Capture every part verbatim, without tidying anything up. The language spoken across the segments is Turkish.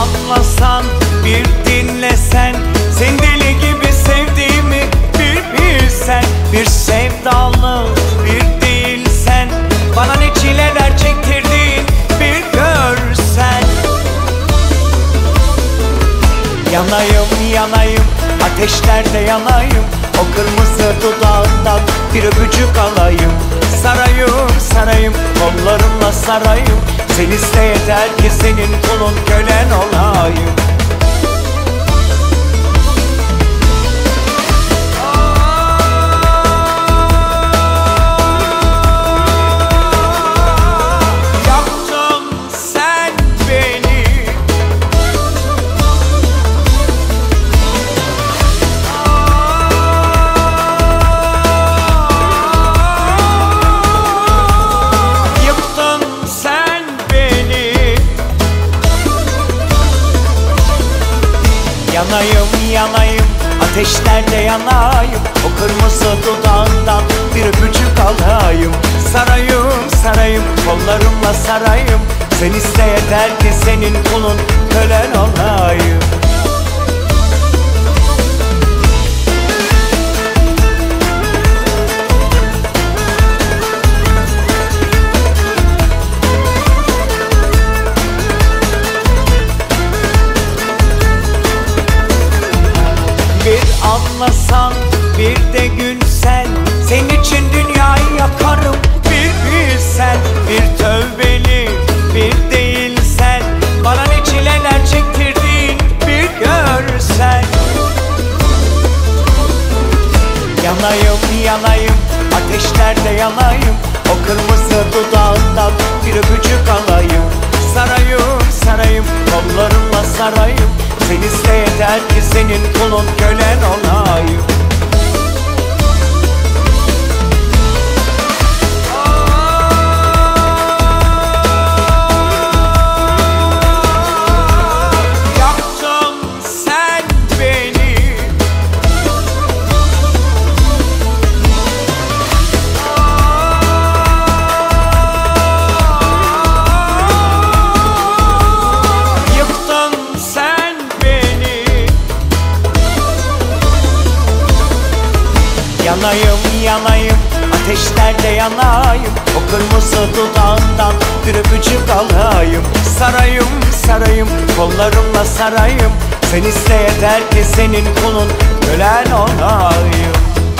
anlasan, bir dinlesen, sen deli gibi sevdiğimi bir bilsen. Bir sevdalı bir değilsen, bana ne çileler çektirdin bir görsen. Yanayım yanayım, ateşlerde yanayım, o kırmızı dudağından bir öpücük alayım. Sarayım sarayım, kollarımla sarayım, sen iste yeter ki senin kulun, kölen olayım. Yanayım yanayım, ateşlerde yanayım, o kırmızı dudağından bir öpücük alayım. Sarayım sarayım, kollarımla sarayım, sen iste yeter ki senin kulun, kölen olayım. Bir anlasan, bir de gülsen, senin için dünyayı yakarım bir bilsen. Bir tövbeli bir değilsen, bana ne çileler çektirdin bir görsen. Yanayım yanayım, ateşlerde yanayım, o kırmızı dudağından bir öpücük alayım. Sarayım sarayım, kollarımla sarayım, sen iste yeter ki senin kulun, kölen olayım. Yaktın sen beni, yıktın sen beni. Yanayım yanayım, ateşlerde yanayım, o kırmızı dudağından bir öpücük alayım. Sarayım sarayım, kollarımla sarayım, sen iste yeter ki senin kulun, kölen olayım.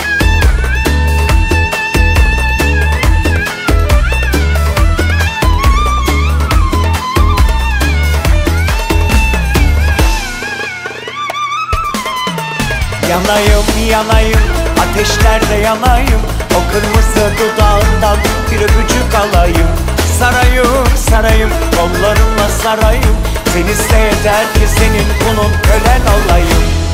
Yanayım yanayım, ateşlerde yanayım, o kırmızı dudağından bir öpücük alayım. Sarayım sarayım, kollarımla sarayım, sen iste yeter ki senin kulun, kölen olayım.